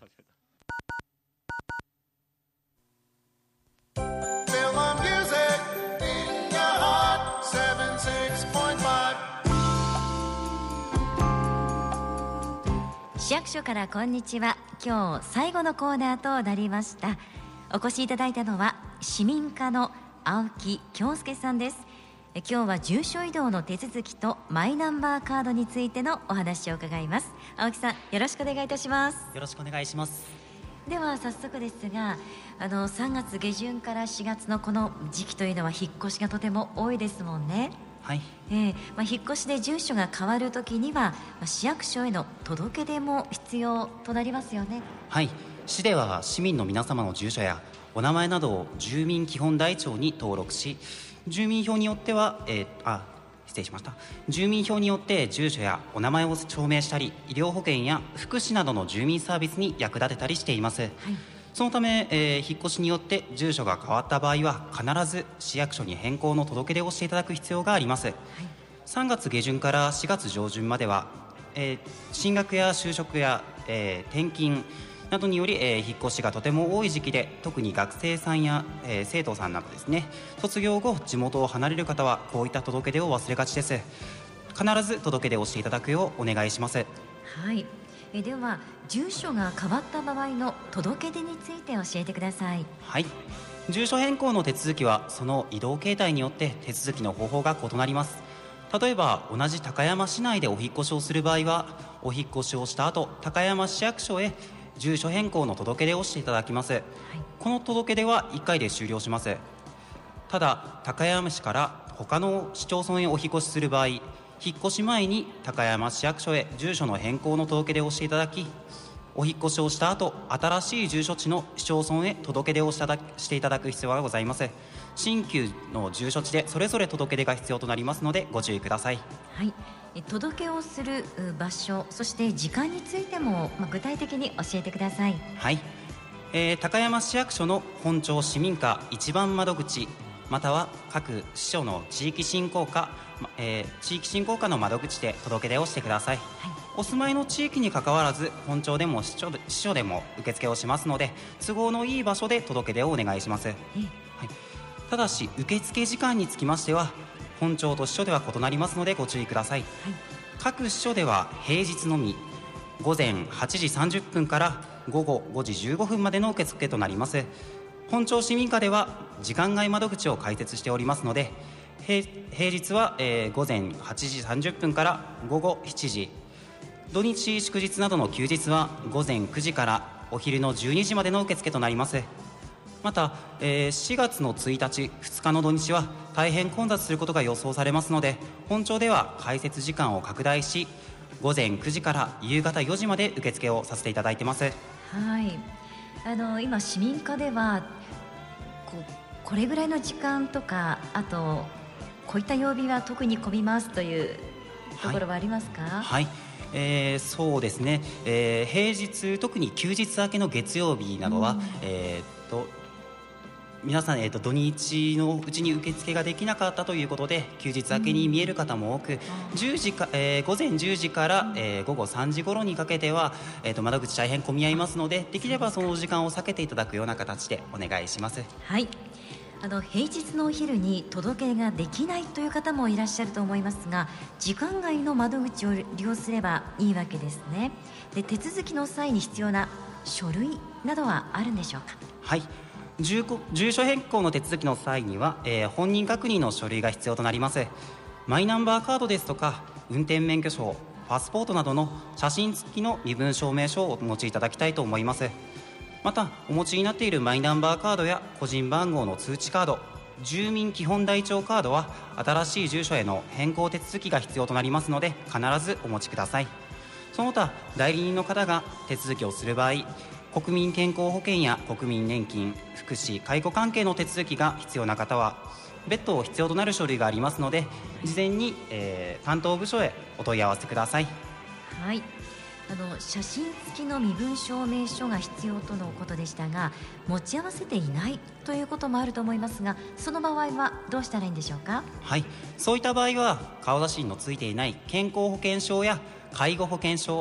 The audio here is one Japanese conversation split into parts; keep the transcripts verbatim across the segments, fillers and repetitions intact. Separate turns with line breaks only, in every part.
市役所からこんにちは。今日最後のコーナーとなりました。お越しいただいたのは市民課の青木京介さんです。今日は住所異動の手続きとマイナンバーカードについてのお話を伺います。青木さん、よろしくお願いいたします。
よろしくお願いします。
では早速ですが、あのさんがつ下旬からしがつのこの時期というのは引っ越しがとても多いですもんね。
はい。
えーまあ、引っ越しで住所が変わるときには、まあ、市役所への届け出も必要となりますよね。
はい。市では市民の皆様の住所やお名前などを住民基本台帳に登録し、住民票によっては、えー、あ失礼しました住民票によって住所やお名前を証明したり、医療保険や福祉などの住民サービスに役立てたりしています。はい。そのため、えー、引っ越しによって住所が変わった場合は必ず市役所に変更の届け出をしていただく必要があります。はい。さんがつ下旬からしがつ上旬までは、えー、進学や就職や、えー、転勤などにより、えー、引っ越しがとても多い時期で、特に学生さんや、えー、生徒さんなどですね、卒業後地元を離れる方はこういった届け出を忘れがちです。必ず届け出をしていただくようお願いします。
はい。えでは住所が変わった場合の届け出について教えてください。
はい。住所変更の手続きはその移動形態によって手続きの方法が異なります。例えば同じ高山市内でお引っ越しをする場合は、お引っ越しをした後高山市役所へ住所変更の届け出をしていただきます。はい。この届け出はいっかいで終了します。ただ高山市から他の市町村へお引っ越しする場合、引っ越し前に高山市役所へ住所の変更の届け出をしていただき、お引っ越しをした後新しい住所地の市町村へ届け出をしただしていただく必要がございます。新旧の住所地でそれぞれ届け出が必要となりますのでご注意ください。
はい。届けをする場所、そして時間についても、まあ、具体的に教えてください。
はい。えー、高山市役所の本庁市民課一番窓口、または各市所の地域振興課、えー、地域振興課の窓口で届け出をしてください。はい。お住まいの地域にかかわらず本庁でも市所で、市所でも受付をしますので、都合のいい場所で届け出をお願いします。はい。ただし受付時間につきましては本庁と市所では異なりますのでご注意ください。はい。各市所では平日のみごぜんはちじさんじゅっぷんからごごごじじゅうごふんまでの受付となります。本庁市民課では時間外窓口を開設しておりますので、平, 平日は、えー、ごぜんはちじさんじゅっぷんからごごしちじ、土日祝日などの休日はごぜんくじからお昼のじゅうにじまでの受付となります。また、えー、しがつのついたちふつかの土日は大変混雑することが予想されますので、本庁では開設時間を拡大しごぜんくじから夕方よじまで受付をさせていただいてます。はい。
あの今市民課ではこ, これぐらいの時間とか、あとこういった曜日は特に混みますというところはありますか？はい。
はい。えー、そうですね、えー、平日特に休日明けの月曜日などは、うん、えー、っと皆さん、えー、と土日のうちに受付ができなかったということで休日明けに見える方も多く、うん、じゅうじか、えー、ごぜんじゅうじから、えー、ごごさんじ頃にかけては、えー、と窓口大変混み合いますので、できればその時間を避けていただくような形でお願いします。
はい。あの平日のお昼に届けができないという方もいらっしゃると思いますが、時間外の窓口を利用すればいいわけですね。で、手続きの際に必要な書類などはあるんでしょうか？
はい。住, 住所変更の手続きの際には、えー、本人確認の書類が必要となります。マイナンバーカードですとか運転免許証、パスポートなどの写真付きの身分証明書をお持ちいただきたいと思います。またお持ちになっているマイナンバーカードや個人番号の通知カード、住民基本台帳カードは新しい住所への変更手続きが必要となりますので必ずお持ちください。その他代理人の方が手続きをする場合、国民健康保険や国民年金、福祉介護関係の手続きが必要な方は別途必要となる書類がありますので、事前に、えー、担当部署へお問い合わせください。
はい。あの写真付きの身分証明書が必要とのことでしたが、持ち合わせていないということもあると思いますが、その場合はどうしたらいいんでしょうか？
はい。そういった場合は顔写真のついていない健康保険証や介護保険証、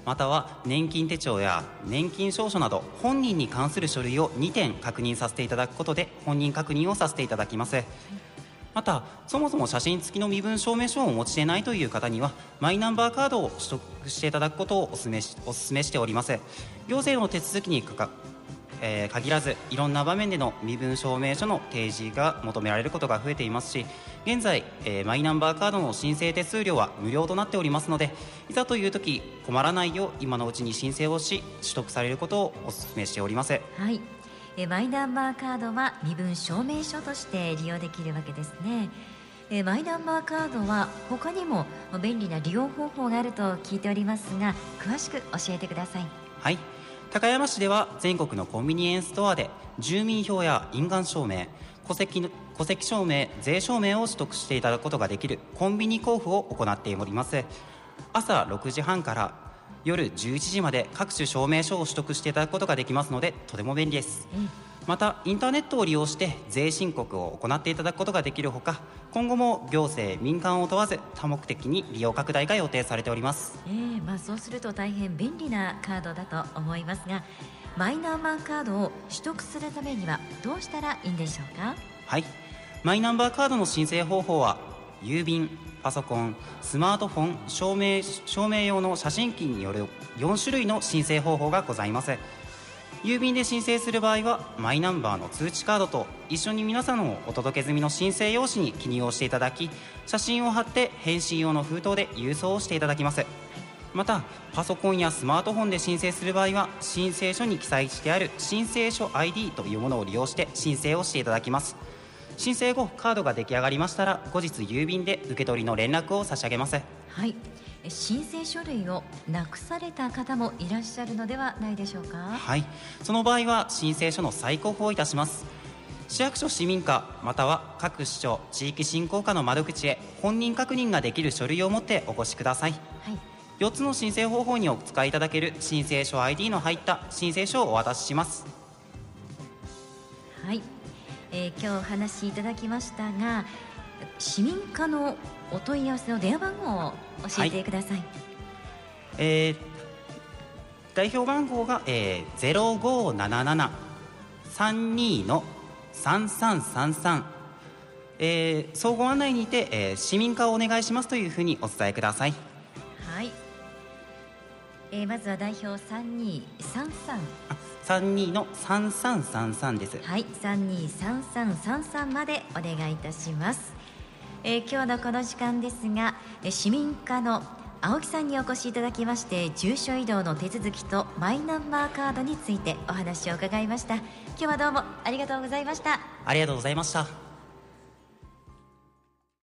または年金手帳や年金証書など本人に関する書類をにてん確認させていただくことで本人確認をさせていただきます。またそもそも写真付きの身分証明書をお持ちでないという方にはマイナンバーカードを取得していただくことをお勧めし、お勧めしております。行政の手続きにかかえー、限らずいろんな場面での身分証明書の提示が求められることが増えていますし、現在、えー、マイナンバーカードの申請手数料は無料となっておりますので、いざという時困らないよう今のうちに申請をし取得されることをお勧めしております。
はい、えー、マイナンバーカードは身分証明書として利用できるわけですね。えー、マイナンバーカードは他にも便利な利用方法があると聞いておりますが、詳しく教えてください。
はい、高山市では全国のコンビニエンスストアで住民票や印鑑証明、戸籍の戸籍証明、税証明を取得していただくことができるコンビニ交付を行っております。朝ろくじはんから夜じゅういちじまで各種証明書を取得していただくことができますのでとても便利です。うん、またインターネットを利用して税申告を行っていただくことができるほか、今後も行政民間を問わず多目的に利用拡大が予定されております。
えーまあ、そうすると大変便利なカードだと思いますが、マイナンバーカードを取得するためにはどうしたらいいんでしょうか。
はい、マイナンバーカードの申請方法は郵便、パソコン、スマートフォン、証明、証明用の写真機によるよん種類の申請方法がございます。郵便で申請する場合はマイナンバーの通知カードと一緒に皆さんのお届け済みの申請用紙に記入をしていただき、写真を貼って返信用の封筒で郵送をしていただきます。またパソコンやスマートフォンで申請する場合は申請書に記載してある申請書 アイディー というものを利用して申請をしていただきます。申請後カードが出来上がりましたら後日郵便で受け取りの連絡を差し上げます。
はい、申請書類をなくされた方もいらっしゃるのではないでしょうか。
はい、その場合は申請書の再交付をいたします。市役所市民課または各市町地域振興課の窓口へ本人確認ができる書類を持ってお越しください。はい、よっつの申請方法にお使いいただける申請書 アイディー の入った申請書をお渡しします。
はい、えー、今日お話しいただきましたが、市民課のお問い合わせの電話番号を教えてください。はい、
えー、代表番号が、えー、ゼロごーなななな さんにー のさんさんさんさん、えー、総合案内にて、えー、市民課をお願いしますというふうにお伝えください。
はい、えー、まずは代表さんにーさんさん、
さんにーのさんさんさんさんです。
はい、さんにーさんさんさんさんまでお願いいたします。えー、今日のこの時間ですが、えー、市民課の青木さんにお越しいただきまして、住所移動の手続きとマイナンバーカードについてお話を伺いました。今日はどうもありがとうございました。
ありがとうございました。